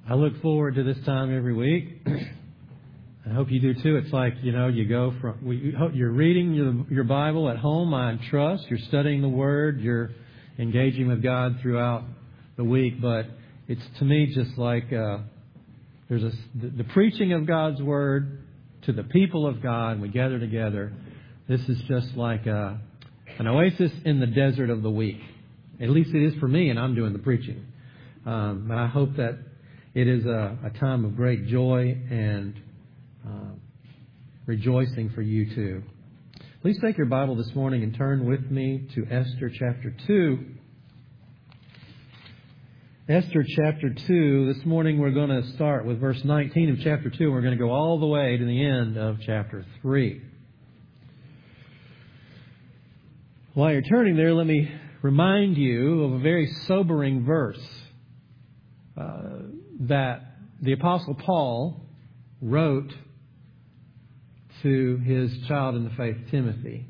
I look forward to this time every week. I hope you do too. It's like, you go you're reading your Bible at home, I trust. You're studying the Word. You're engaging with God throughout the week. But it's, to me, just like there's the preaching of God's Word to the people of God, and we gather together. This is just like an oasis in the desert of the week. At least it is for me, and I'm doing the preaching. But I hope that it is a time of great joy and rejoicing for you too. Please take your Bible this morning and turn with me to Esther chapter 2. Esther chapter 2. This morning we're going to start with verse 19 of chapter 2. We're going to go all the way to the end of chapter 3. While you're turning there, let me remind you of a very sobering verse that the Apostle Paul wrote to his child in the faith, Timothy.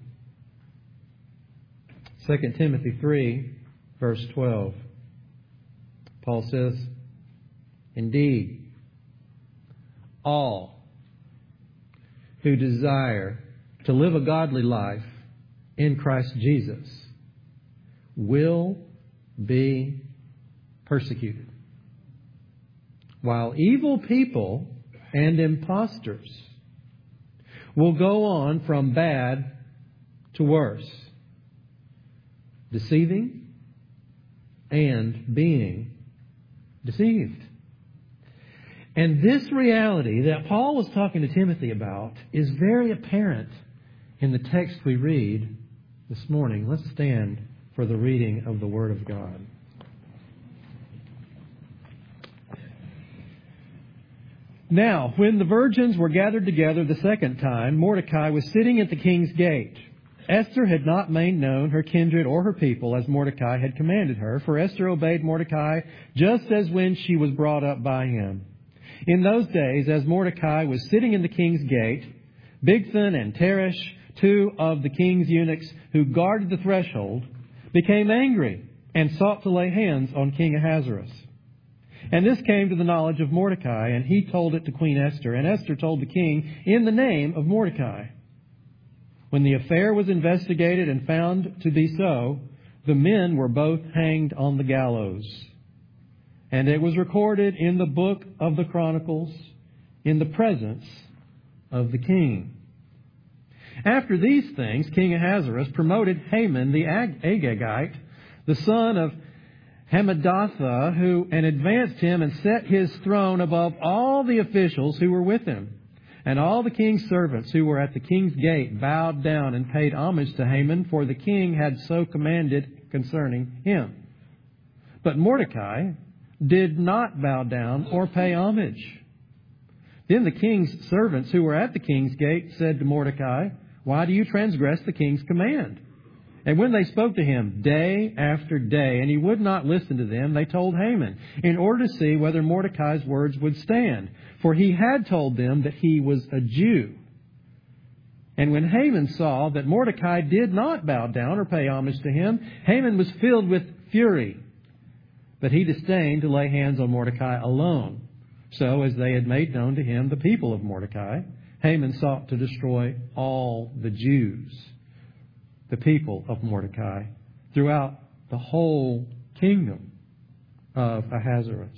2 Timothy 3, verse 12. Paul says, "Indeed, all who desire to live a godly life in Christ Jesus will be persecuted, while evil people and impostors will go on from bad to worse, deceiving and being deceived." And this reality that Paul was talking to Timothy about is very apparent in the text we read this morning. Let's stand for the reading of the Word of God. Now, when the virgins were gathered together the second time, Mordecai was sitting at the king's gate. Esther had not made known her kindred or her people as Mordecai had commanded her, for Esther obeyed Mordecai just as when she was brought up by him. In those days, as Mordecai was sitting in the king's gate, Bigthan and Teresh, two of the king's eunuchs who guarded the threshold, became angry and sought to lay hands on King Ahasuerus. And this came to the knowledge of Mordecai, and he told it to Queen Esther, and Esther told the king in the name of Mordecai. When the affair was investigated and found to be so, the men were both hanged on the gallows. And it was recorded in the book of the Chronicles in the presence of the king. After these things, King Ahasuerus promoted Haman the Agagite, the son of Hammedatha, and advanced him and set his throne above all the officials who were with him. And all the king's servants who were at the king's gate bowed down and paid homage to Haman, for the king had so commanded concerning him. But Mordecai did not bow down or pay homage. Then the king's servants who were at the king's gate said to Mordecai, "Why do you transgress the king's command?" And when they spoke to him day after day, and he would not listen to them, they told Haman, in order to see whether Mordecai's words would stand. For he had told them that he was a Jew. And when Haman saw that Mordecai did not bow down or pay homage to him, Haman was filled with fury. But he disdained to lay hands on Mordecai alone. So, as they had made known to him the people of Mordecai, Haman sought to destroy all the Jews, the people of Mordecai, throughout the whole kingdom of Ahasuerus.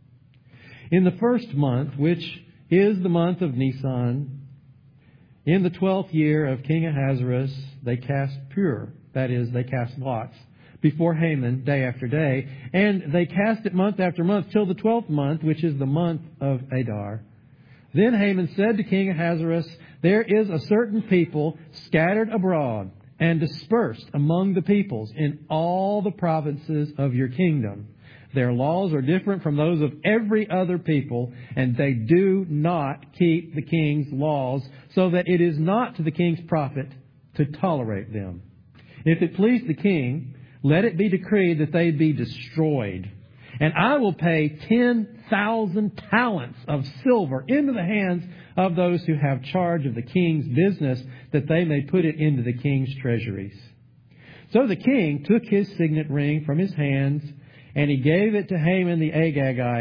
In the first month, which is the month of Nisan, in the 12th year of King Ahasuerus, they cast pur, that is, they cast lots, before Haman day after day, and they cast it month after month till the 12th month, which is the month of Adar. Then Haman said to King Ahasuerus, "There is a certain people scattered abroad and dispersed among the peoples in all the provinces of your kingdom. Their laws are different from those of every other people, and they do not keep the king's laws, so that it is not to the king's profit to tolerate them. If it please the king, let it be decreed that they be destroyed. And I will pay 10,000 talents of silver into the hands of those who have charge of the king's business, that they may put it into the king's treasuries." So the king took his signet ring from his hands, and he gave it to Haman the Agagite,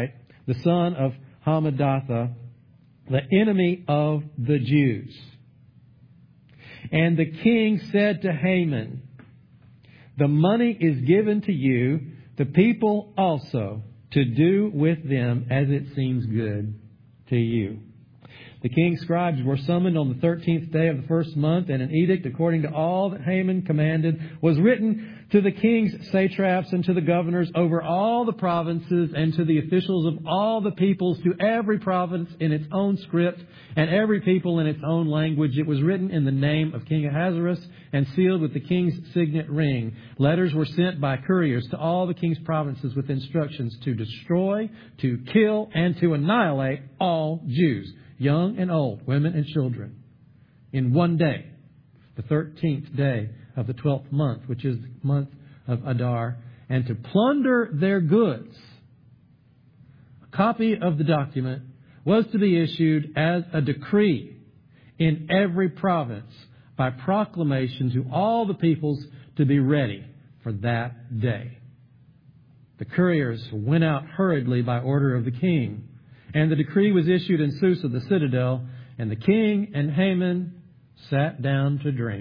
the son of Hammedatha, the enemy of the Jews. And the king said to Haman, the money is given to you, the people also, to do with them as it seems good to you. The king's scribes were summoned on the 13th day of the first month, and an edict according to all that Haman commanded was written to the king's satraps and to the governors over all the provinces and to the officials of all the peoples, to every province in its own script and every people in its own language. It was written in the name of King Ahasuerus and sealed with the king's signet ring. Letters were sent by couriers to all the king's provinces with instructions to destroy, to kill, and to annihilate all Jews, young and old, women and children, in one day, the 13th day of the 12th month, which is the month of Adar, and to plunder their goods. A copy of the document was to be issued as a decree in every province by proclamation to all the peoples to be ready for that day. The couriers went out hurriedly by order of the king, and the decree was issued in Susa, the citadel, and the king and Haman sat down to drink.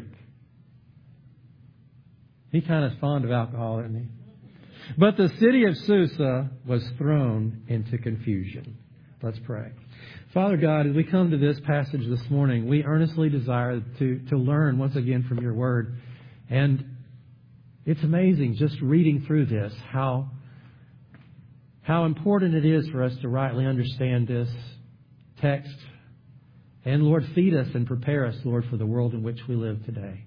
He kind of fond of alcohol, isn't he? But the city of Susa was thrown into confusion. Let's pray. Father God, as we come to this passage this morning, we earnestly desire to learn once again from your word. And it's amazing just reading through this, how important it is for us to rightly understand this text. And Lord, feed us and prepare us, Lord, for the world in which we live today.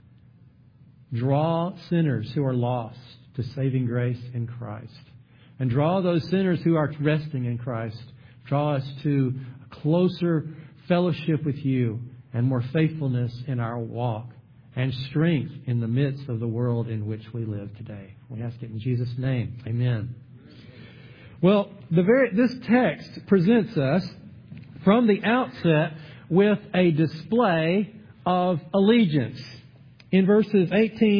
Draw sinners who are lost to saving grace in Christ. And draw those sinners who are resting in Christ. Draw us to a closer fellowship with you and more faithfulness in our walk and strength in the midst of the world in which we live today. We ask it in Jesus' name. Amen. Well, this text presents us from the outset with a display of allegiance. In verses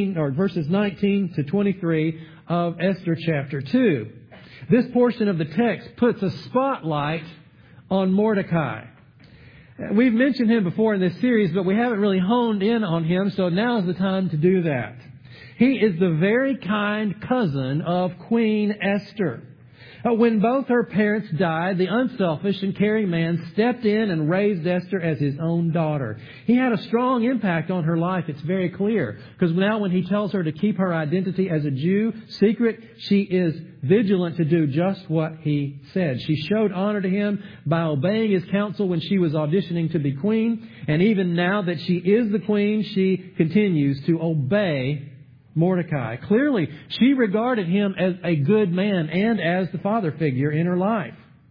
19 to 23 of Esther chapter 2. This portion of the text puts a spotlight on Mordecai. We've mentioned him before in this series, but we haven't really honed in on him, so now is the time to do that. He is the very kind cousin of Queen Esther. When both her parents died, the unselfish and caring man stepped in and raised Esther as his own daughter. He had a strong impact on her life, it's very clear. Because now when he tells her to keep her identity as a Jew secret, she is vigilant to do just what he said. She showed honor to him by obeying his counsel when she was auditioning to be queen. And even now that she is the queen, she continues to obey Mordecai. Clearly, she regarded him as a good man and as the father figure in her life.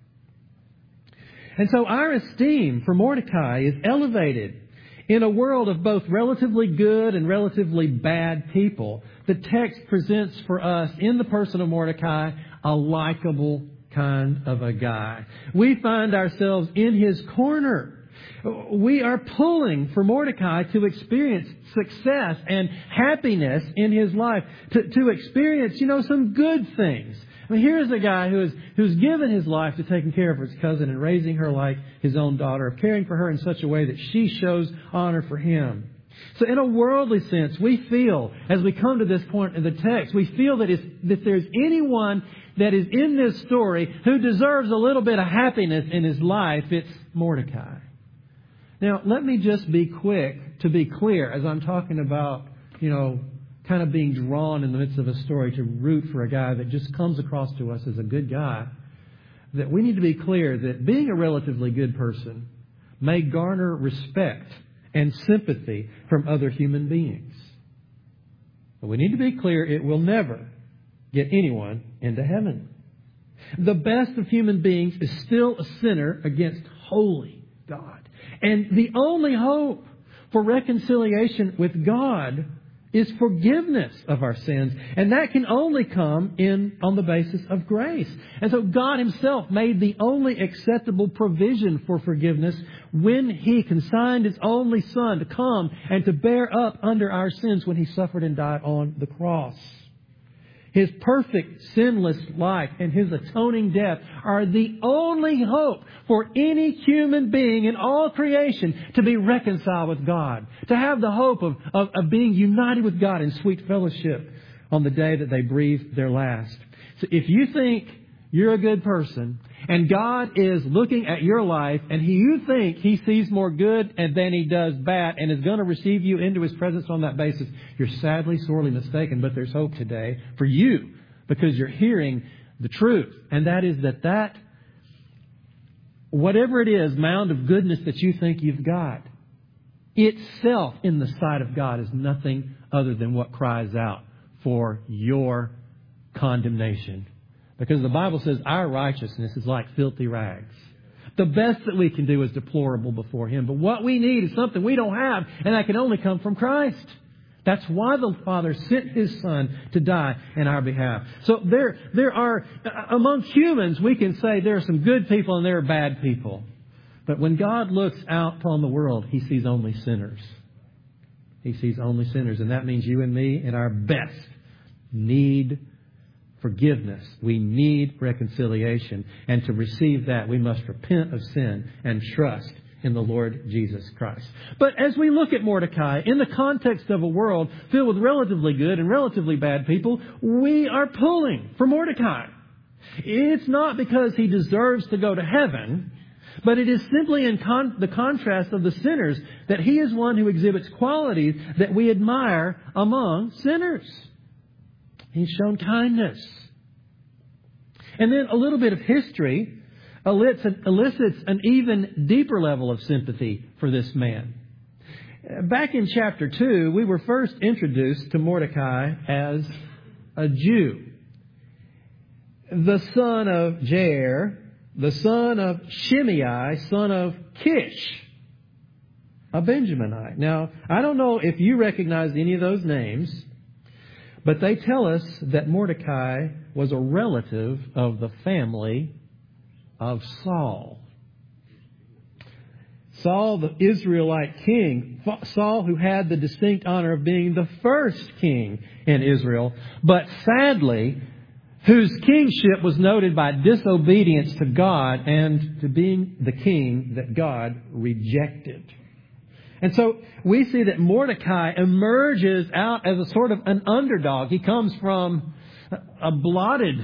And so our esteem for Mordecai is elevated. In a world of both relatively good and relatively bad people, the text presents for us, in the person of Mordecai, a likable kind of a guy. We find ourselves in his corner. We are pulling for Mordecai to experience success and happiness in his life, to experience, some good things. I mean, here's a guy who's given his life to taking care of his cousin and raising her like his own daughter, caring for her in such a way that she shows honor for him. So in a worldly sense, we feel, as we come to this point in the text, we feel that if there's anyone that is in this story who deserves a little bit of happiness in his life, it's Mordecai. Now, let me just be quick to be clear as I'm talking about, kind of being drawn in the midst of a story to root for a guy that just comes across to us as a good guy, that we need to be clear that being a relatively good person may garner respect and sympathy from other human beings. But we need to be clear it will never get anyone into heaven. The best of human beings is still a sinner against holy God. And the only hope for reconciliation with God is forgiveness of our sins. And that can only come on the basis of grace. And so God himself made the only acceptable provision for forgiveness when he consigned his only Son to come and to bear up under our sins when he suffered and died on the cross. His perfect, sinless life and His atoning death are the only hope for any human being in all creation to be reconciled with God, to have the hope of being united with God in sweet fellowship on the day that they breathe their last. So if you think you're a good person and God is looking at your life and you think He sees more good than He does bad and is going to receive you into His presence on that basis, you're sadly, sorely mistaken. But there's hope today for you because you're hearing the truth. And that is that whatever it is, mound of goodness that you think you've got, itself in the sight of God is nothing other than what cries out for your condemnation. Because the Bible says our righteousness is like filthy rags. The best that we can do is deplorable before Him. But what we need is something we don't have, and that can only come from Christ. That's why the Father sent His Son to die in our behalf. So there are, among humans, we can say there are some good people and there are bad people. But when God looks out upon the world, He sees only sinners. He sees only sinners. And that means you and me, at our best, need forgiveness. We need reconciliation. And to receive that, we must repent of sin and trust in the Lord Jesus Christ. But as we look at Mordecai, in the context of a world filled with relatively good and relatively bad people, we are pulling for Mordecai. It's not because he deserves to go to heaven, but it is simply in the contrast of the sinners that he is one who exhibits qualities that we admire among sinners. He's shown kindness. And then a little bit of history elicits an even deeper level of sympathy for this man. Back in chapter 2, we were first introduced to Mordecai as a Jew, the son of Jair, the son of Shimei, son of Kish, a Benjaminite. Now, I don't know if you recognize any of those names, but they tell us that Mordecai was a relative of the family of Saul. Saul, the Israelite king. Saul, who had the distinct honor of being the first king in Israel, but sadly, whose kingship was noted by disobedience to God and to being the king that God rejected. And so we see that Mordecai emerges out as a sort of an underdog. He comes from a blotted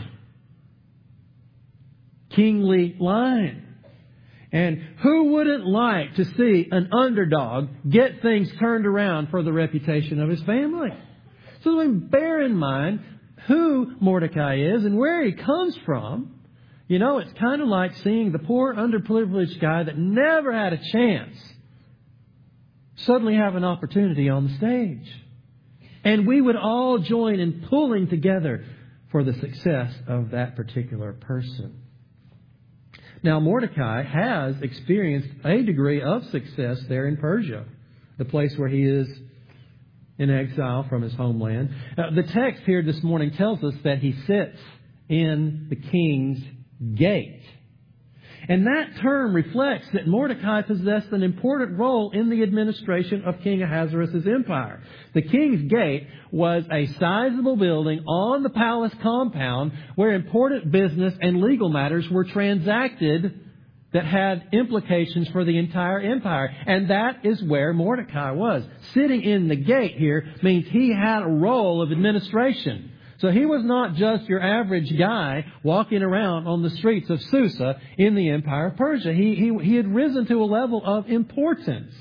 kingly line. And who wouldn't like to see an underdog get things turned around for the reputation of his family? So we bear in mind who Mordecai is and where he comes from. You know, it's kind of like seeing the poor underprivileged guy that never had a chance suddenly have an opportunity on the stage. And we would all join in pulling together for the success of that particular person. Now, Mordecai has experienced a degree of success there in Persia, the place where he is in exile from his homeland. The text here this morning tells us that he sits in the king's gate. And that term reflects that Mordecai possessed an important role in the administration of King Ahasuerus' empire. The king's gate was a sizable building on the palace compound where important business and legal matters were transacted that had implications for the entire empire. And that is where Mordecai was. Sitting in the gate here means he had a role of administration. So he was not just your average guy walking around on the streets of Susa in the Empire of Persia. He had risen to a level of importance.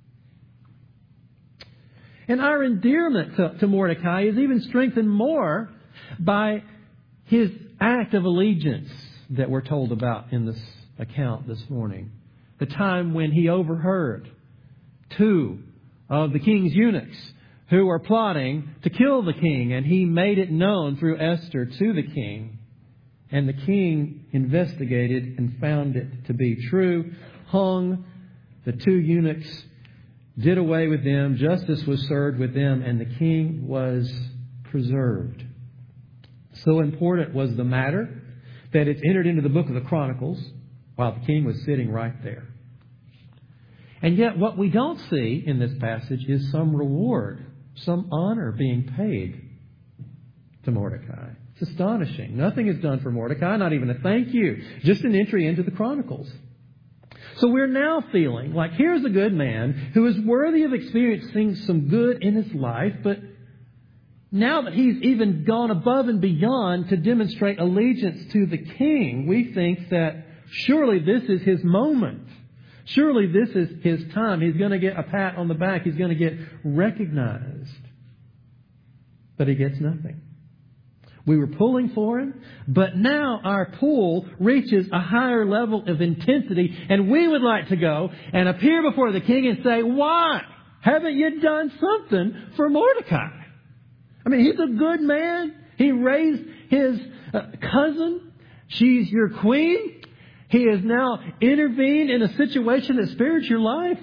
And our endearment to Mordecai is even strengthened more by his act of allegiance that we're told about in this account this morning. The time when he overheard two of the king's eunuchs who were plotting to kill the king, and he made it known through Esther to the king. And the king investigated and found it to be true, hung the two eunuchs, did away with them, justice was served with them, and the king was preserved. So important was the matter that it's entered into the book of the Chronicles while the king was sitting right there. And yet what we don't see in this passage is some reward, some honor being paid to Mordecai. It's astonishing. Nothing is done for Mordecai, not even a thank you. Just an entry into the Chronicles. So we're now feeling like here's a good man who is worthy of experiencing some good in his life, but now that he's even gone above and beyond to demonstrate allegiance to the king, we think that surely this is his moment. Surely this is his time. He's going to get a pat on the back. He's going to get recognized. But he gets nothing. We were pulling for him, but now our pull reaches a higher level of intensity, and we would like to go and appear before the king and say, why haven't you done something for Mordecai? I mean, he's a good man. He raised his cousin. She's your queen. He has now intervened in a situation that spared your life.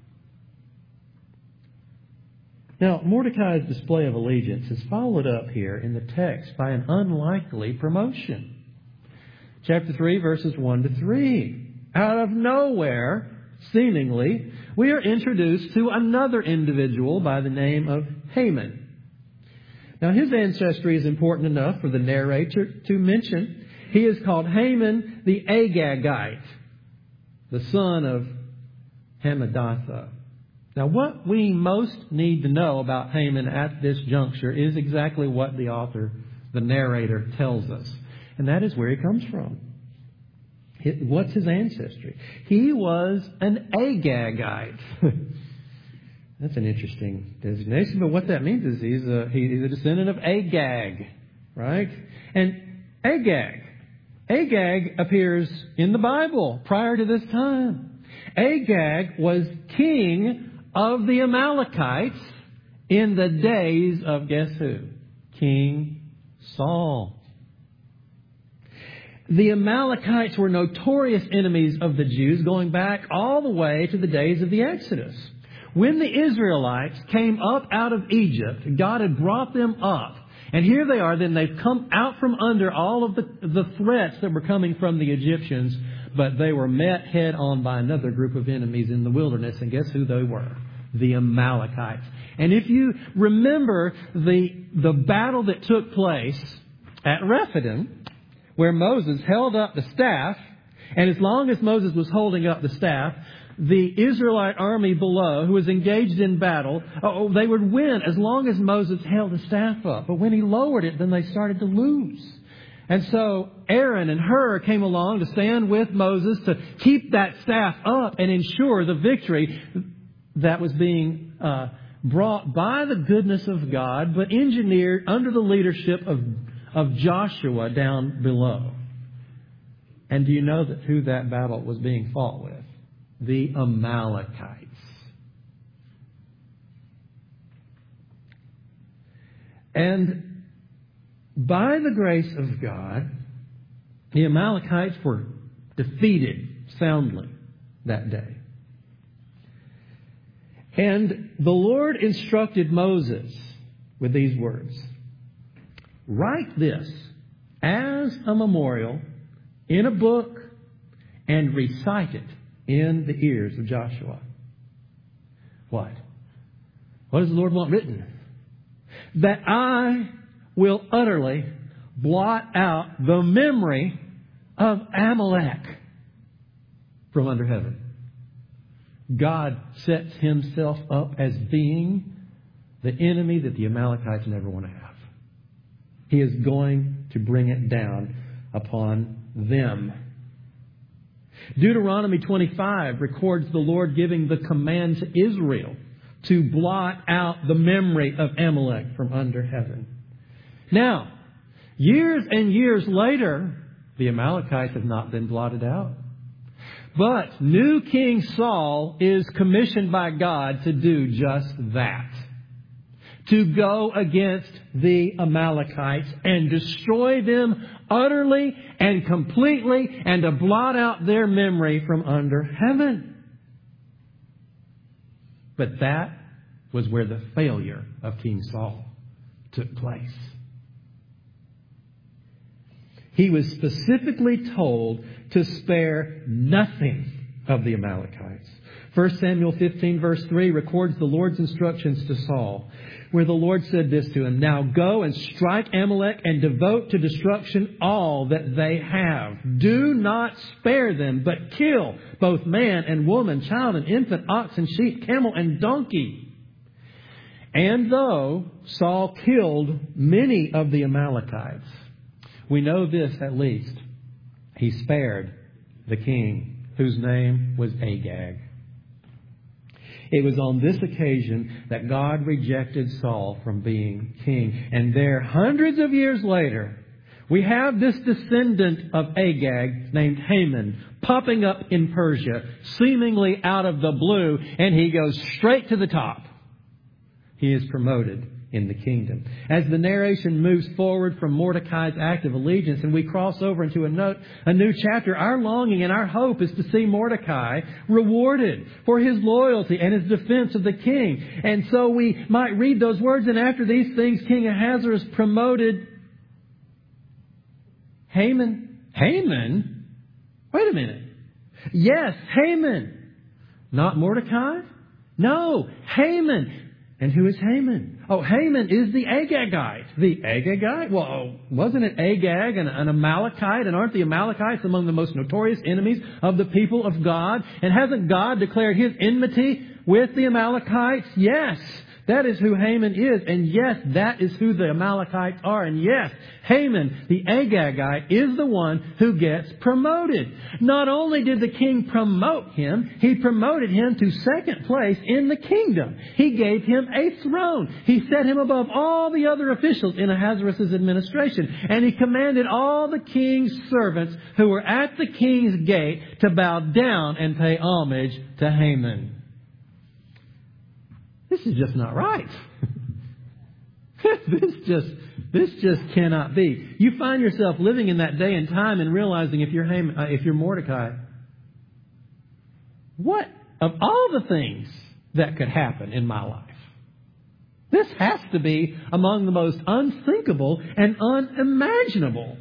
Now, Mordecai's display of allegiance is followed up here in the text by an unlikely promotion. Chapter 3, verses 1 to 3. Out of nowhere, seemingly, we are introduced to another individual by the name of Haman. Now, his ancestry is important enough for the narrator to mention. He is called Haman the Agagite, the son of Hammedatha. Now, what we most need to know about Haman at this juncture is exactly what the author, the narrator, tells us. And that is where he comes from. What's his ancestry? He was an Agagite. That's an interesting designation, but what that means is he's a descendant of Agag, right? And Agag appears in the Bible prior to this time. Agag was king of the Amalekites in the days of, guess who? King Saul. The Amalekites were notorious enemies of the Jews going back all the way to the days of the Exodus. When the Israelites came up out of Egypt, God had brought them up. And here they are, then they've come out from under all of the threats that were coming from the Egyptians, but they were met head on by another group of enemies in the wilderness. And guess who they were? The Amalekites. And if you remember the battle that took place at Rephidim, where Moses held up the staff, and as long as Moses was holding up the staff, the Israelite army below, who was engaged in battle, they would win as long as Moses held the staff up. But when he lowered it, then they started to lose. And so Aaron and Hur came along to stand with Moses to keep that staff up and ensure the victory that was being brought by the goodness of God, but engineered under the leadership of Joshua down below. And do you know who that battle was being fought with? The Amalekites. And by the grace of God, the Amalekites were defeated soundly that day. And the Lord instructed Moses with these words: write this as a memorial in a book and recite it in the ears of Joshua. What? What does the Lord want written? That I will utterly blot out the memory of Amalek from under heaven. God sets himself up as being the enemy that the Amalekites never want to have. He is going to bring it down upon them. Deuteronomy 25 records the Lord giving the command to Israel to blot out the memory of Amalek from under heaven. Now, years and years later, the Amalekites have not been blotted out. But new King Saul is commissioned by God to do just that. To go against the Amalekites and destroy them utterly and completely, and to blot out their memory from under heaven. But that was where the failure of King Saul took place. He was specifically told to spare nothing of the Amalekites. 1 Samuel 15 verse 3 records the Lord's instructions to Saul, where the Lord said this to him, "Now go and strike Amalek and devote to destruction all that they have. Do not spare them, but kill both man and woman, child and infant, ox and sheep, camel and donkey." And though Saul killed many of the Amalekites, we know this at least: he spared the king, whose name was Agag. It was on this occasion that God rejected Saul from being king. And there, hundreds of years later, we have this descendant of Agag named Haman popping up in Persia, seemingly out of the blue, and he goes straight to the top. He is promoted in the kingdom. As the narration moves forward from Mordecai's act of allegiance and we cross over into a new chapter, our longing and our hope is to see Mordecai rewarded for his loyalty and his defense of the king. And so we might read those words, "And after these things, King Ahasuerus promoted Haman." Haman? Wait a minute. Yes, Haman. Not Mordecai? No, Haman. And who is Haman? Oh, Haman is the Agagite. The Agagite? Well, wasn't it Agag, an Amalekite? And aren't the Amalekites among the most notorious enemies of the people of God? And hasn't God declared His enmity with the Amalekites? Yes, that is who Haman is. And yes, that is who the Amalekites are. And yes, Haman, the Agagite, is the one who gets promoted. Not only did the king promote him, he promoted him to second place in the kingdom. He gave him a throne. He set him above all the other officials in Ahasuerus' administration. And he commanded all the king's servants who were at the king's gate to bow down and pay homage to Haman. This is just not right. This just cannot be. You find yourself living in that day and time and realizing if you're Mordecai, what of all the things that could happen in my life, this has to be among the most unthinkable and unimaginable.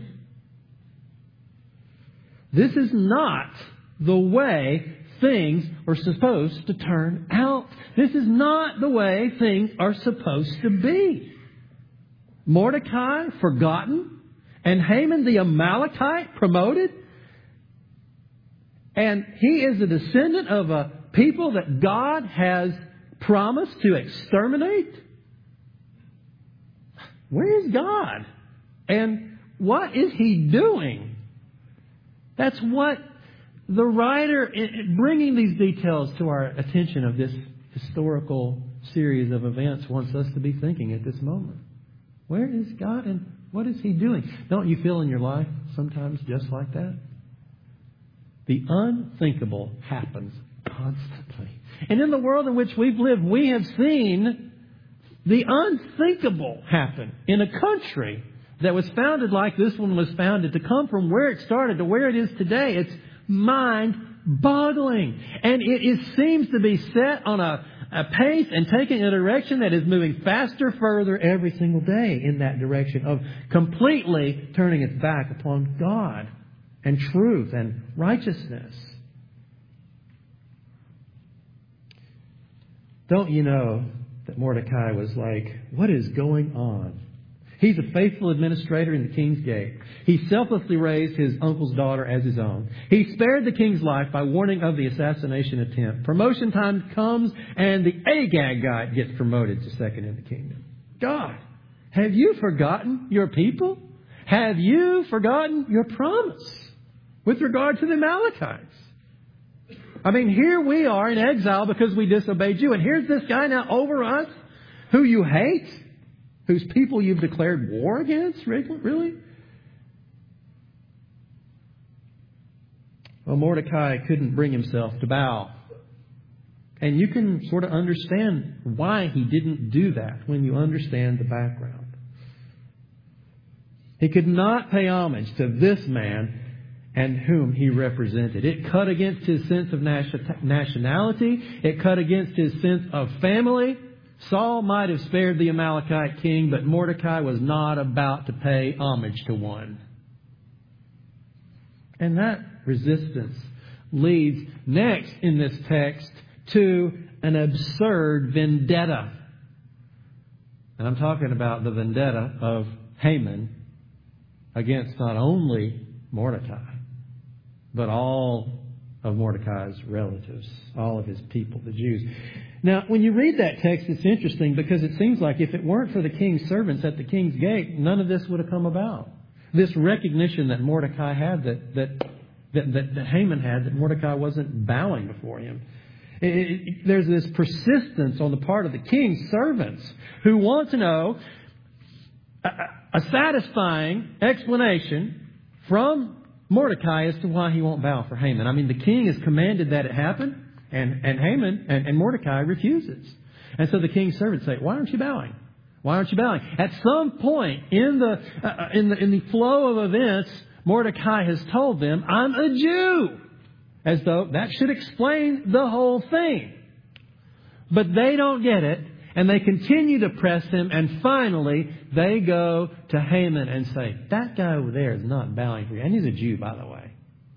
This is not the way things are supposed to turn out. This is not the way things are supposed to be. Mordecai forgotten, and Haman the Amalekite promoted. And he is a descendant of a people that God has promised to exterminate. Where is God? And what is He doing? That's what the writer, bringing these details to our attention of this historical series of events, wants us to be thinking at this moment. Where is God and what is He doing? Don't you feel in your life sometimes just like that? The unthinkable happens constantly. And in the world in which we've lived, we have seen the unthinkable happen in a country that was founded like this one was founded, to come from where it started to where it is today. It's mind-boggling. And it seems to be set on a pace and taking a direction that is moving faster, further every single day in that direction of completely turning its back upon God and truth and righteousness. Don't you know that Mordecai was like, what is going on? He's a faithful administrator in the king's gate. He selflessly raised his uncle's daughter as his own. He spared the king's life by warning of the assassination attempt. Promotion time comes and the Agagite gets promoted to second in the kingdom. God, have you forgotten your people? Have you forgotten your promise with regard to the Amalekites? I mean, here we are in exile because we disobeyed you. And here's this guy now over us who you hate, whose people you've declared war against? Really? Well, Mordecai couldn't bring himself to bow. And you can sort of understand why he didn't do that when you understand the background. He could not pay homage to this man and whom he represented. It cut against his sense of nationality. It cut against his sense of family. Saul might have spared the Amalekite king, but Mordecai was not about to pay homage to one. And that resistance leads next in this text to an absurd vendetta. And I'm talking about the vendetta of Haman against not only Mordecai, but all of Mordecai's relatives, all of his people, the Jews. Now, when you read that text, it's interesting because it seems like if it weren't for the king's servants at the king's gate, none of this would have come about. This recognition that Mordecai had, that Haman had, that Mordecai wasn't bowing before him. There's this persistence on the part of the king's servants who want to know a satisfying explanation from Mordecai as to why he won't bow for Haman. I mean, the king has commanded that it happen, and Haman and Mordecai refuses. And so the king's servants say, "Why aren't you bowing? Why aren't you bowing?" At some point in the flow of events, Mordecai has told them, "I'm a Jew," as though that should explain the whole thing. But they don't get it, and they continue to press him, and finally they go to Haman and say, "That guy over there is not bowing for you." And he's a Jew, by the way.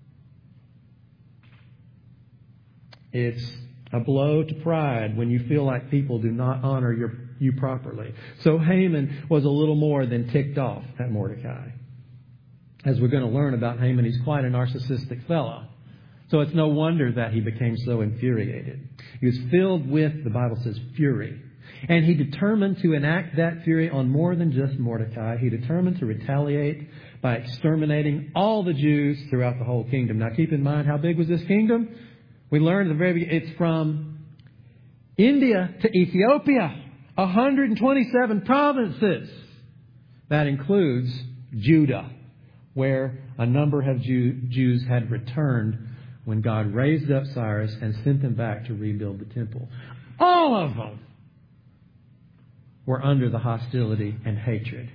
It's a blow to pride when you feel like people do not honor you properly. So Haman was a little more than ticked off at Mordecai. As we're going to learn about Haman, he's quite a narcissistic fellow. So it's no wonder that he became so infuriated. He was filled with, the Bible says, fury. And he determined to enact that fury on more than just Mordecai. He determined to retaliate by exterminating all the Jews throughout the whole kingdom. Now keep in mind, how big was this kingdom? We learned at the very beginning, it's from India to Ethiopia. 127 provinces. That includes Judah, where a number of Jews had returned when God raised up Cyrus and sent them back to rebuild the temple. All of them were under the hostility and hatred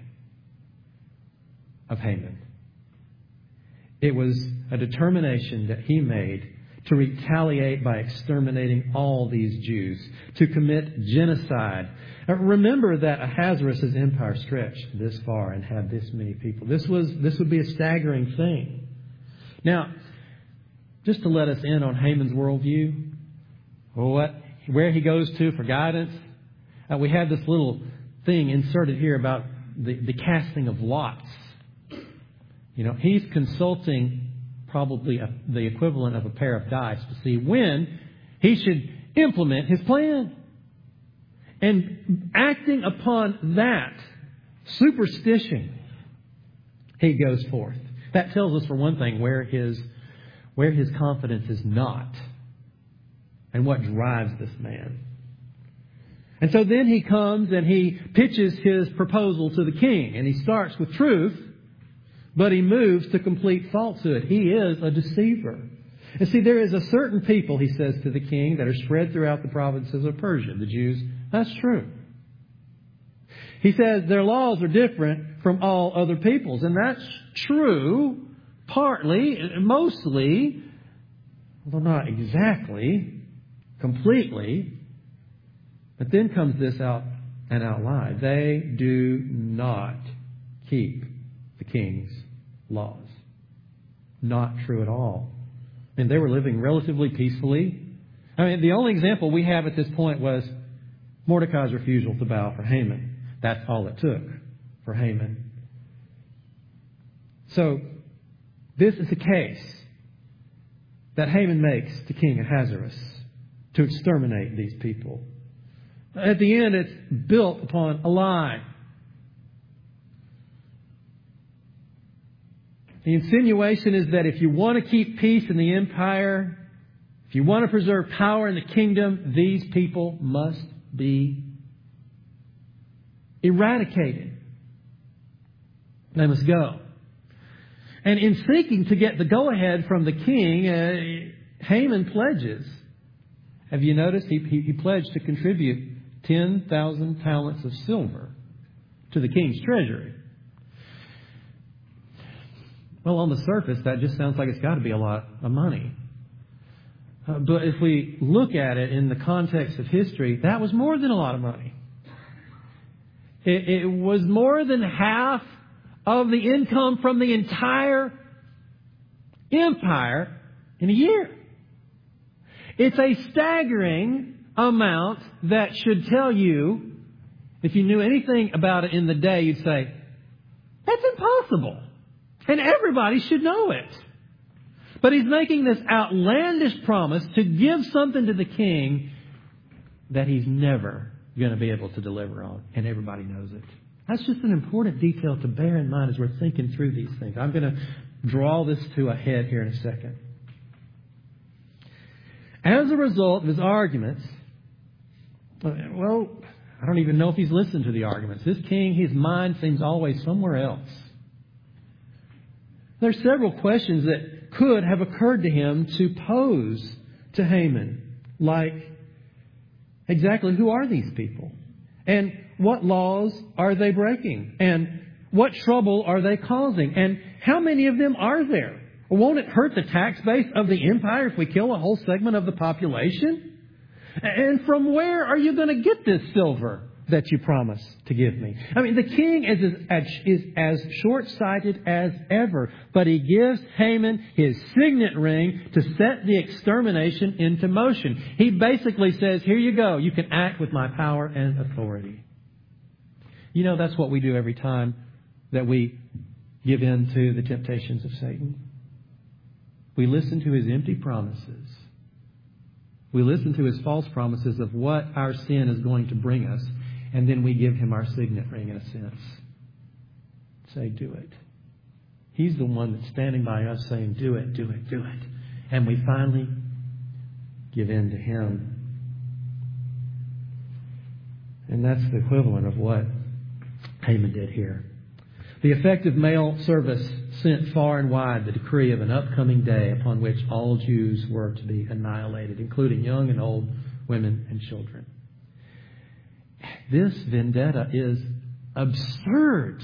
of Haman. It was a determination that he made to retaliate by exterminating all these Jews, to commit genocide. Remember that Ahasuerus' empire stretched this far and had this many people. This would be a staggering thing. Now, just to let us in on Haman's worldview, where he goes to for guidance, we have this little thing inserted here about the casting of lots. You know, he's consulting probably the equivalent of a pair of dice to see when he should implement his plan. And acting upon that superstition, he goes forth. That tells us, for one thing, where his confidence is not and what drives this man. And so then he comes and he pitches his proposal to the king. And he starts with truth, but he moves to complete falsehood. He is a deceiver. And see, there is a certain people, he says to the king, that are spread throughout the provinces of Persia, the Jews. That's true. He says their laws are different from all other peoples. And that's true, partly, mostly, although not exactly, completely. But then comes this out and out loud. They do not keep the king's laws. Not true at all. And they were living relatively peacefully. I mean, the only example we have at this point was Mordecai's refusal to bow for Haman. That's all it took for Haman. So, this is the case that Haman makes to King Ahasuerus to exterminate these people. At the end, it's built upon a lie. The insinuation is that if you want to keep peace in the empire, if you want to preserve power in the kingdom, these people must be eradicated. They must go. And in seeking to get the go-ahead from the king, Haman pledges. Have you noticed? He pledged to contribute 10,000 talents of silver to the king's treasury. Well, on the surface, that just sounds like it's got to be a lot of money. But if we look at it in the context of history, that was more than a lot of money. It was more than half of the income from the entire empire in a year. It's a staggering amount that should tell you, if you knew anything about it in the day, you'd say, that's impossible. And everybody should know it. But he's making this outlandish promise to give something to the king that he's never going to be able to deliver on. And everybody knows it. That's just an important detail to bear in mind as we're thinking through these things. I'm going to draw this to a head here in a second. As a result of his arguments, well, I don't even know if he's listened to the arguments. This king, his mind seems always somewhere else. There's several questions that could have occurred to him to pose to Haman, like, exactly who are these people? And what laws are they breaking? And what trouble are they causing? And how many of them are there? Won't it hurt the tax base of the empire if we kill a whole segment of the population? And from where are you going to get this silver that you promised to give me? I mean, the king is as short-sighted as ever, but he gives Haman his signet ring to set the extermination into motion. He basically says, here you go. You can act with my power and authority. You know, that's what we do every time that we give in to the temptations of Satan. We listen to his empty promises. We listen to his false promises of what our sin is going to bring us. And then we give him our signet ring in a sense. Say, do it. He's the one that's standing by us saying, do it, do it, do it. And we finally give in to him. And that's the equivalent of what Haman did here. The effective mail service sent far and wide the decree of an upcoming day upon which all Jews were to be annihilated, including young and old, women and children. This vendetta is absurd.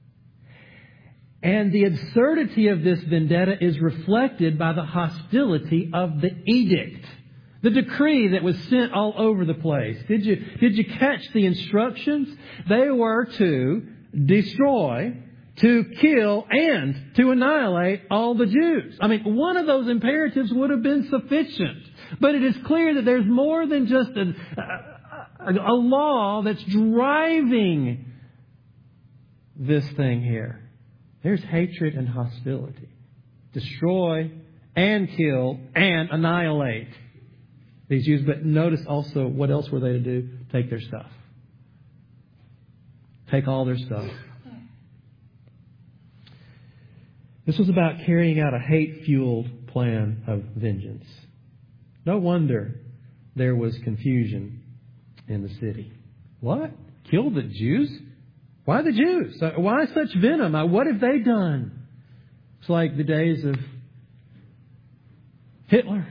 And the absurdity of this vendetta is reflected by the hostility of the edict. The decree that was sent all over the place. Did you catch the instructions? They were to destroy, to kill, and to annihilate all the Jews. I mean, one of those imperatives would have been sufficient. But it is clear that there's more than just a law that's driving this thing here. There's hatred and hostility. Destroy and kill and annihilate these Jews. But notice also, what else were they to do? Take their stuff. Take all their stuff. This was about carrying out a hate-fueled plan of vengeance. No wonder there was confusion in the city. What? Kill the Jews? Why the Jews? Why such venom? What have they done? It's like the days of Hitler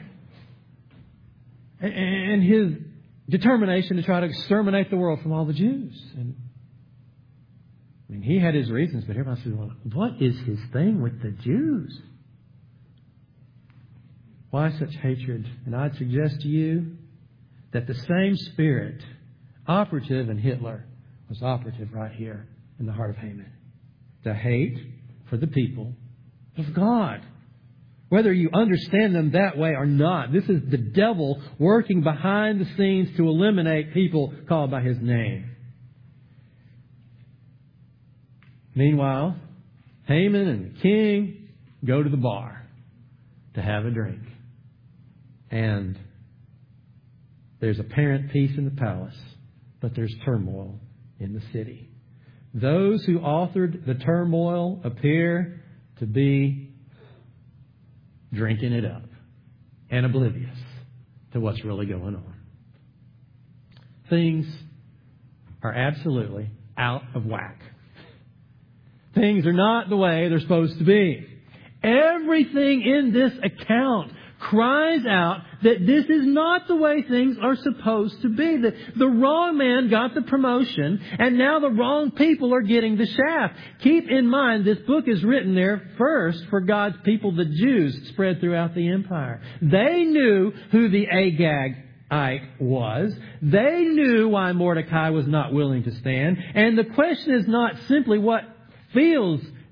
and his determination to try to exterminate the world from all the Jews. And I mean, he had his reasons, but everybody said, well, what is his thing with the Jews? Why such hatred? And I'd suggest to you that the same spirit operative in Hitler was operative right here in the heart of Haman. The hate for the people of God. Whether you understand them that way or not, this is the devil working behind the scenes to eliminate people called by his name. Meanwhile, Haman and the king go to the bar to have a drink. And there's apparent peace in the palace, but there's turmoil in the city. Those who authored the turmoil appear to be drinking it up and oblivious to what's really going on. Things are absolutely out of whack. Things are not the way they're supposed to be. Everything in this account cries out that this is not the way things are supposed to be. The wrong man got the promotion, and now the wrong people are getting the shaft. Keep in mind, this book is written there first for God's people, the Jews, spread throughout the empire. They knew who the Agagite was. They knew why Mordecai was not willing to stand. And the question is not simply what feels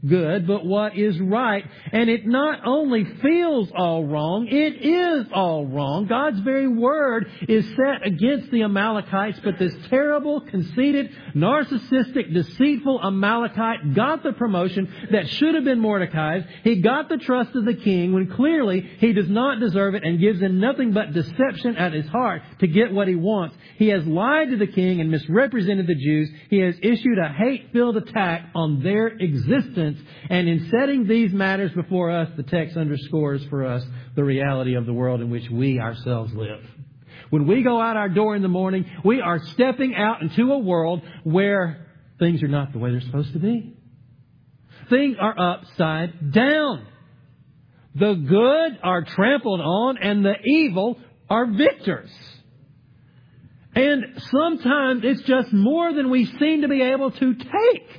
good, but what is right. And it not only feels all wrong, it is all wrong. God's very word is set against the Amalekites, but this terrible, conceited, narcissistic, deceitful Amalekite got the promotion that should have been Mordecai's. He got the trust of the king when clearly he does not deserve it and gives him nothing but deception at his heart to get what he wants. He has lied to the king and misrepresented the Jews. He has issued a hate-filled attack on their existence. And in setting these matters before us, the text underscores for us the reality of the world in which we ourselves live. When we go out our door in the morning, we are stepping out into a world where things are not the way they're supposed to be. Things are upside down. The good are trampled on and the evil are victors. And sometimes it's just more than we seem to be able to take.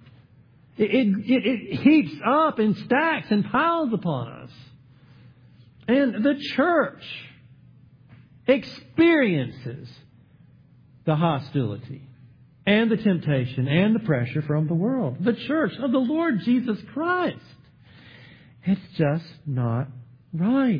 It heaps up and stacks and piles upon us. And the church experiences the hostility and the temptation and the pressure from the world. The church of the Lord Jesus Christ. It's just not right.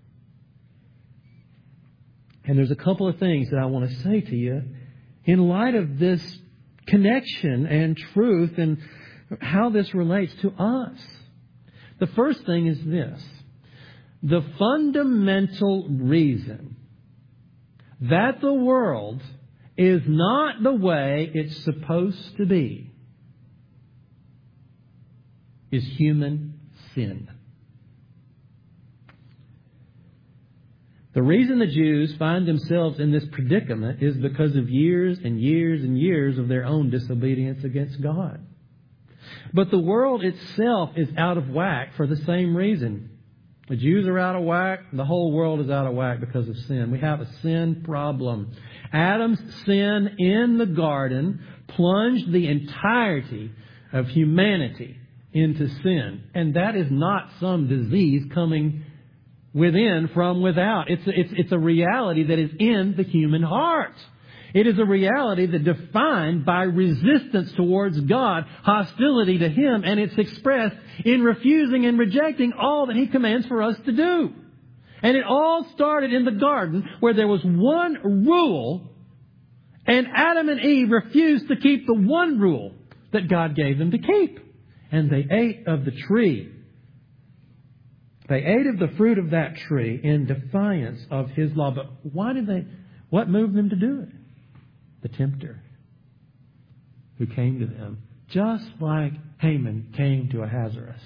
And there's a couple of things that I want to say to you in light of this connection and truth and how this relates to us. The first thing is this. The fundamental reason that the world is not the way it's supposed to be is human sin. The reason the Jews find themselves in this predicament is because of years and years and years of their own disobedience against God. But the world itself is out of whack for the same reason. The Jews are out of whack. The whole world is out of whack because of sin. We have a sin problem. Adam's sin in the garden plunged the entirety of humanity into sin. And that is not some disease coming within from without. It's a reality that is in the human heart. It is a reality that defined by resistance towards God, hostility to Him, and it's expressed in refusing and rejecting all that He commands for us to do. And it all started in the garden where there was one rule, and Adam and Eve refused to keep the one rule that God gave them to keep. And they ate of the tree. They ate of the fruit of that tree in defiance of His law. But what moved them to do it? The tempter who came to them, just like Haman came to Ahasuerus.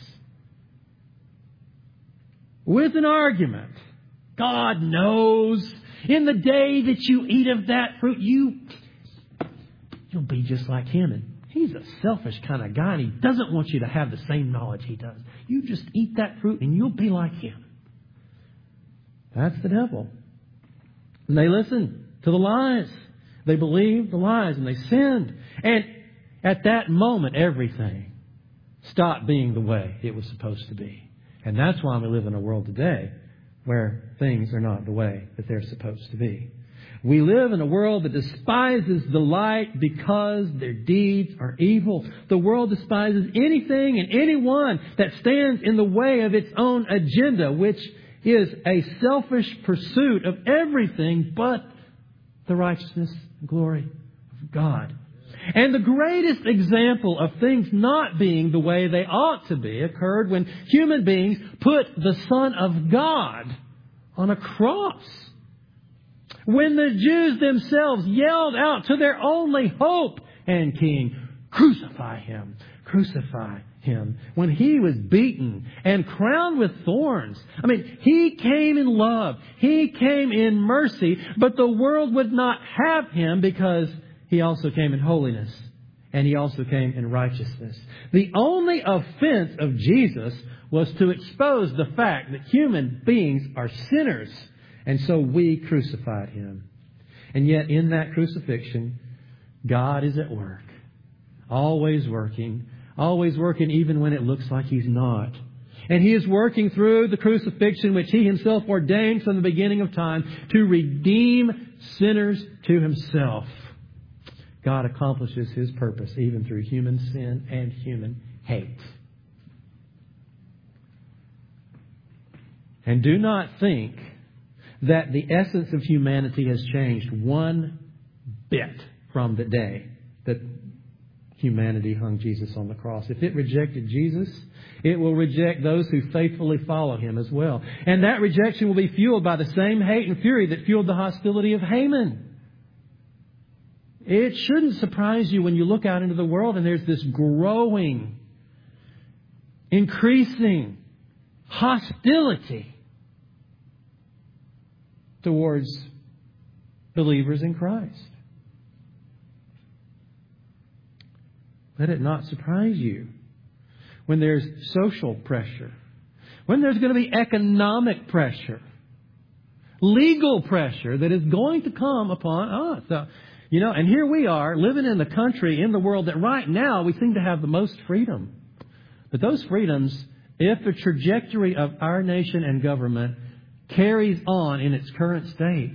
With an argument. God knows in the day that you eat of that fruit, you'll be just like him. And he's a selfish kind of guy, and he doesn't want you to have the same knowledge he does. You just eat that fruit and you'll be like him. That's the devil. And they listened to the lies. They believed the lies and they sinned. And at that moment, everything stopped being the way it was supposed to be. And that's why we live in a world today where things are not the way that they're supposed to be. We live in a world that despises the light because their deeds are evil. The world despises anything and anyone that stands in the way of its own agenda, which is a selfish pursuit of everything but the righteousness and glory of God. And the greatest example of things not being the way they ought to be occurred when human beings put the Son of God on a cross. When the Jews themselves yelled out to their only hope and King, "Crucify Him, crucify Him." When He was beaten and crowned with thorns. I mean, He came in love. He came in mercy. But the world would not have Him because He also came in holiness. And He also came in righteousness. The only offense of Jesus was to expose the fact that human beings are sinners. And so we crucified Him. And yet in that crucifixion, God is at work. Always working even when it looks like He's not. And He is working through the crucifixion which He Himself ordained from the beginning of time to redeem sinners to Himself. God accomplishes His purpose even through human sin and human hate. And do not think that the essence of humanity has changed one bit from the day that humanity hung Jesus on the cross. If it rejected Jesus, it will reject those who faithfully follow Him as well. And that rejection will be fueled by the same hate and fury that fueled the hostility of Haman. It shouldn't surprise you when you look out into the world and there's this growing, increasing hostility towards believers in Christ. Let it not surprise you when there's social pressure, when there's going to be economic pressure, legal pressure that is going to come upon us. And here we are living in the country, in the world that right now we seem to have the most freedom. But those freedoms, if the trajectory of our nation and government carries on in its current state,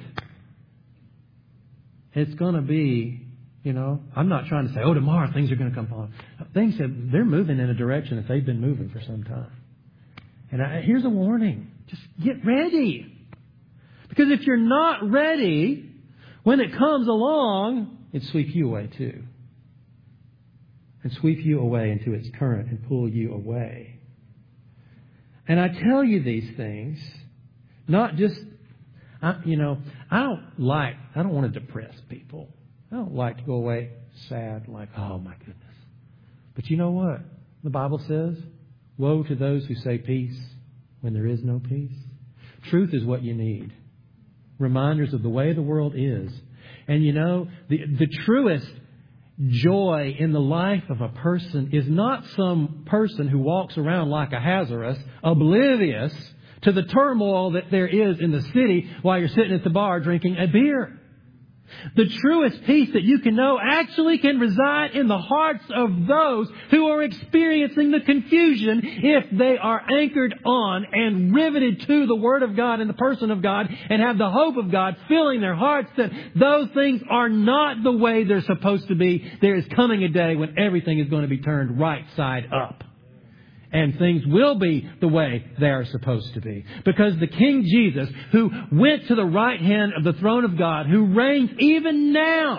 it's going to be, I'm not trying to say, tomorrow things are going to come on. They're moving in a direction that they've been moving for some time. And here's a warning. Just get ready. Because if you're not ready, when it comes along, it sweeps you away too. And sweep you away into its current and pull you away. And I tell you these things, not just, I don't want to depress people. I don't like to go away sad, like, oh my goodness. But you know what? The Bible says, woe to those who say peace when there is no peace. Truth is what you need. Reminders of the way the world is. And the truest joy in the life of a person is not some person who walks around like a Lazarus, oblivious to the turmoil that there is in the city while you're sitting at the bar drinking a beer. The truest peace that you can know actually can reside in the hearts of those who are experiencing the confusion if they are anchored on and riveted to the Word of God and the person of God and have the hope of God filling their hearts that those things are not the way they're supposed to be. There is coming a day when everything is going to be turned right side up. And things will be the way they are supposed to be. Because the King Jesus, who went to the right hand of the throne of God, who reigns even now,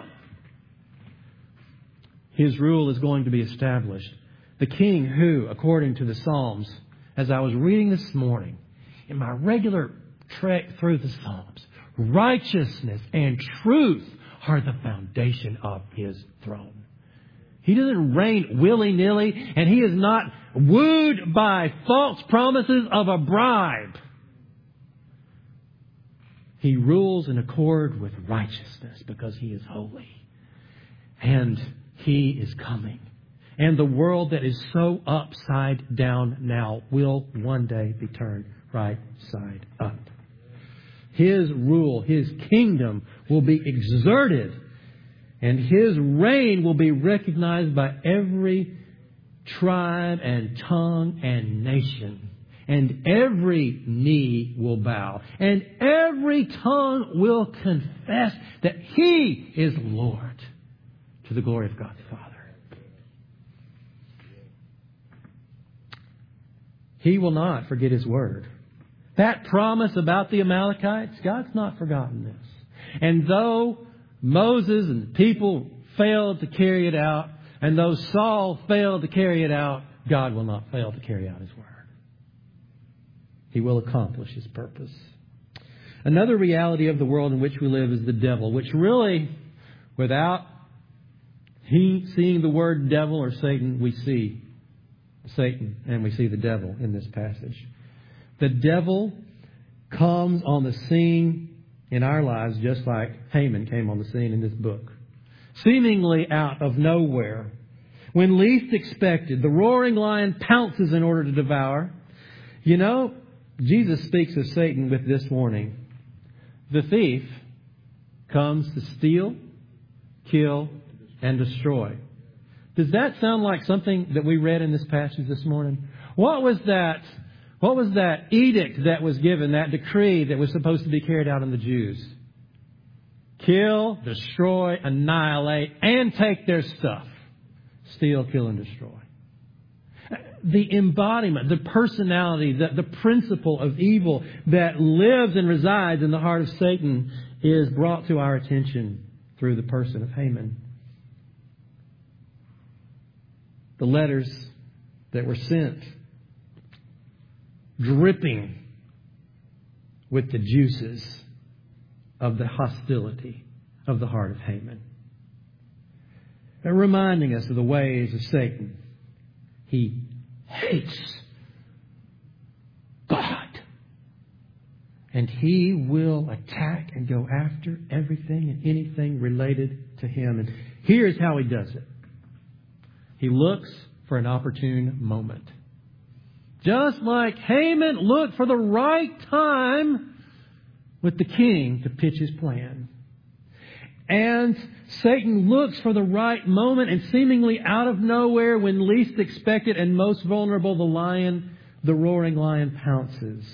His rule is going to be established. The King who, according to the Psalms, as I was reading this morning, in my regular trek through the Psalms, righteousness and truth are the foundation of His throne. He doesn't reign willy-nilly, and He is not wooed by false promises of a bribe. He rules in accord with righteousness because He is holy. And He is coming. And the world that is so upside down now will one day be turned right side up. His rule, His kingdom will be exerted. And His reign will be recognized by every tribe and tongue and nation. And every knee will bow. And every tongue will confess that He is Lord, to the glory of God the Father. He will not forget His word. That promise about the Amalekites, God's not forgotten this. And though Moses and people failed to carry it out, and though Saul failed to carry it out, God will not fail to carry out His word. He will accomplish His purpose. Another reality of the world in which we live is the devil, which really, without seeing the word devil or Satan, we see Satan and we see the devil in this passage. The devil comes on the scene in our lives just like Haman came on the scene in this book. Seemingly out of nowhere. When least expected, the roaring lion pounces in order to devour. Jesus speaks of Satan with this warning. The thief comes to steal, kill, and destroy. Does that sound like something that we read in this passage this morning? What was that edict that was given, that decree that was supposed to be carried out on the Jews? Kill, destroy, annihilate, and take their stuff. Steal, kill, and destroy. the embodiment, the personality, the principle of evil that lives and resides in the heart of Satan is brought to our attention through the person of Haman. The letters that were sent, dripping with the juices of the hostility of the heart of Haman. They're reminding us of the ways of Satan. He hates God. And he will attack and go after everything and anything related to him. And here's how he does it. He looks for an opportune moment. Just like Haman looked for the right time with the king to pitch his plan. And Satan looks for the right moment, and seemingly out of nowhere, when least expected and most vulnerable, the roaring lion pounces.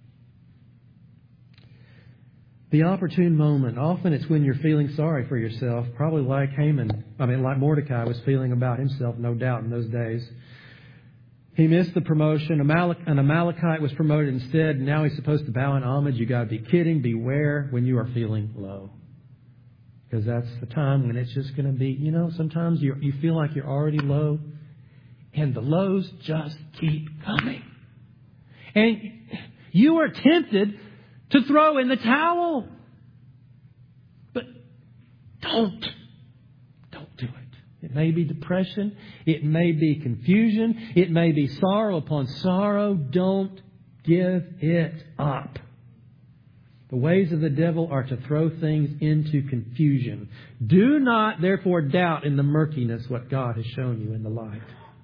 The opportune moment. Often it's when you're feeling sorry for yourself, probably like like Mordecai was feeling about himself, no doubt, in those days. He missed the promotion. An Amalekite was promoted instead. Now he's supposed to bow in homage. You got to be kidding. Beware when you are feeling low. Because that's the time when it's just going to be, sometimes you feel like you're already low. And the lows just keep coming. And you are tempted to throw in the towel. But don't do it. It may be depression. It may be confusion. It may be sorrow upon sorrow. Don't give it up. The ways of the devil are to throw things into confusion. Do not, therefore, doubt in the murkiness what God has shown you in the light.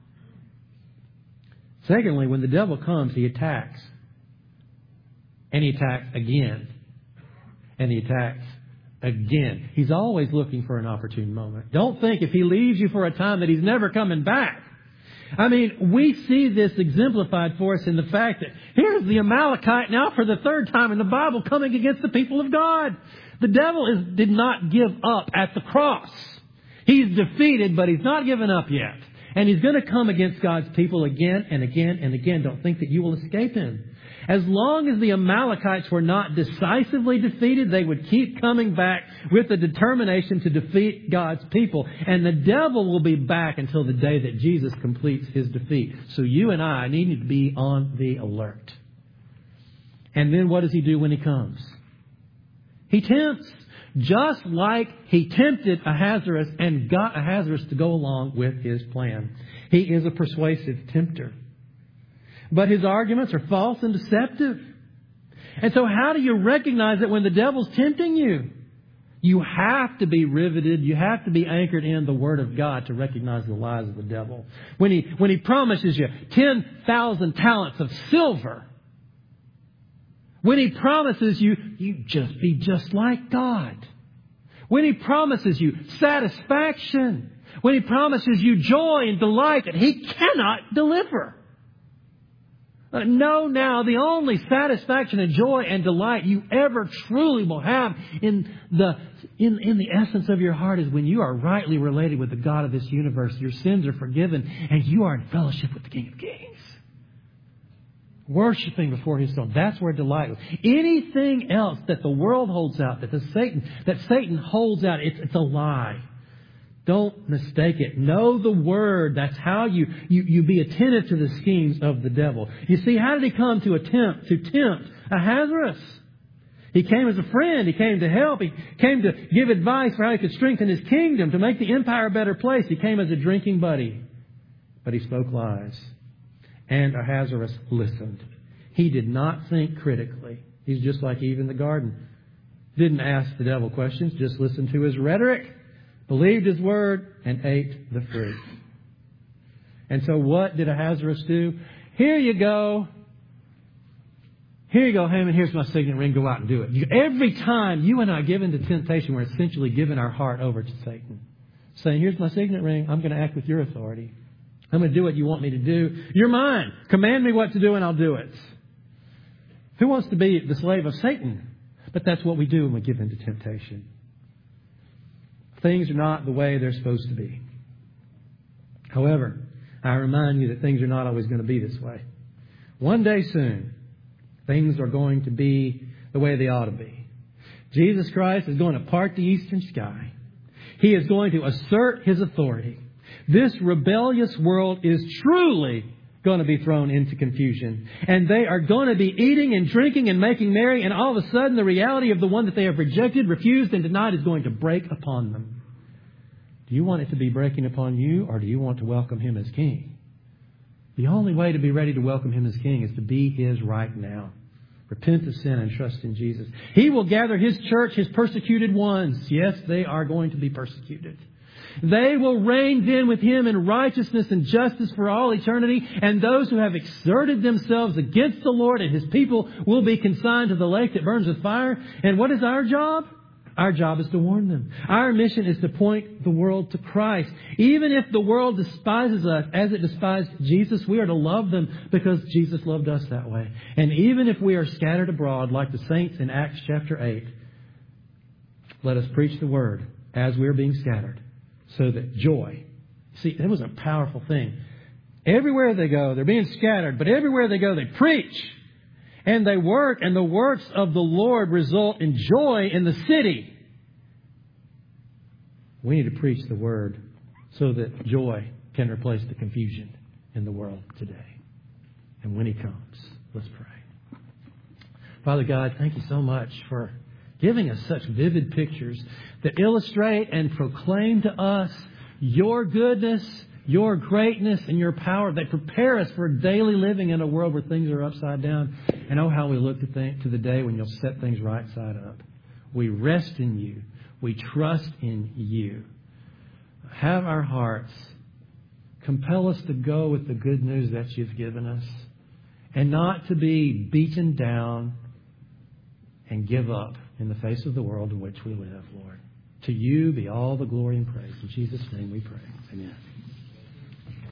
Secondly, when the devil comes, he attacks. And he attacks again. And he attacks again. He's always looking for an opportune moment. Don't think if he leaves you for a time that he's never coming back. We see this exemplified for us in the fact that here's the Amalekite now for the third time in the Bible coming against the people of God. The devil did not give up at the cross. He's defeated, but he's not given up yet. And he's going to come against God's people again and again and again. Don't think that you will escape him. As long as the Amalekites were not decisively defeated, they would keep coming back with the determination to defeat God's people. And the devil will be back until the day that Jesus completes his defeat. So you and I need to be on the alert. And then what does he do when he comes? He tempts. Just like he tempted Ahasuerus and got Ahasuerus to go along with his plan. He is a persuasive tempter. But his arguments are false and deceptive. And so how do you recognize it when the devil's tempting you? You have to be riveted. You have to be anchored in the Word of God to recognize the lies of the devil. When he promises you 10,000 talents of silver. When he promises you just be just like God. When he promises you satisfaction. When he promises you joy and delight that he cannot deliver. Know now the only satisfaction and joy and delight you ever truly will have in the essence of your heart is when you are rightly related with the God of this universe. Your sins are forgiven and you are in fellowship with the King of Kings. Worshipping before His throne. That's where delight is. Anything else that the world holds out, that Satan holds out, it's a lie. Don't mistake it. Know the Word. That's how you be attentive to the schemes of the devil. You see, how did he come to tempt Ahasuerus? He came as a friend. He came to help. He came to give advice for how he could strengthen his kingdom, to make the empire a better place. He came as a drinking buddy. But he spoke lies. And Ahasuerus listened. He did not think critically. He's just like Eve in the garden. Didn't ask the devil questions. Just listened to his rhetoric. Believed his word and ate the fruit. And so what did Ahasuerus do? Here you go. Here you go, Haman. Here's my signet ring. Go out and do it. Every time you and I give into temptation, we're essentially giving our heart over to Satan. Saying, here's my signet ring. I'm going to act with your authority. I'm going to do what you want me to do. You're mine. Command me what to do and I'll do it. Who wants to be the slave of Satan? But that's what we do when we give into temptation. Things are not the way they're supposed to be. However, I remind you that things are not always going to be this way. One day soon, things are going to be the way they ought to be. Jesus Christ is going to part the eastern sky. He is going to assert His authority. This rebellious world is truly going to be thrown into confusion. And they are going to be eating and drinking and making merry. And all of a sudden, the reality of the one that they have rejected, refused, and denied is going to break upon them. Do you want it to be breaking upon you, or do you want to welcome Him as King? The only way to be ready to welcome Him as King is to be His right now. Repent of sin and trust in Jesus. He will gather His church, His persecuted ones. Yes, they are going to be persecuted. They will reign then with Him in righteousness and justice for all eternity. And those who have exerted themselves against the Lord and His people will be consigned to the lake that burns with fire. And what is our job? Our job is to warn them. Our mission is to point the world to Christ. Even if the world despises us as it despised Jesus, we are to love them because Jesus loved us that way. And even if we are scattered abroad like the saints in Acts chapter 8, let us preach the Word as we are being scattered, so that joy. See, that was a powerful thing. Everywhere they go, they're being scattered, but everywhere they go, they preach. And they work, and the works of the Lord result in joy in the city. We need to preach the Word so that joy can replace the confusion in the world today. And when He comes, let's pray. Father God, thank You so much for giving us such vivid pictures that illustrate and proclaim to us Your goodness, Your greatness, and Your power. They prepare us for daily living in a world where things are upside down. And oh, how we look to the day when You'll set things right side up. We rest in You. We trust in You. Have our hearts. Compel us to go with the good news that You've given us. And not to be beaten down and give up in the face of the world in which we live, Lord. To You be all the glory and praise. In Jesus' name we pray. Amen.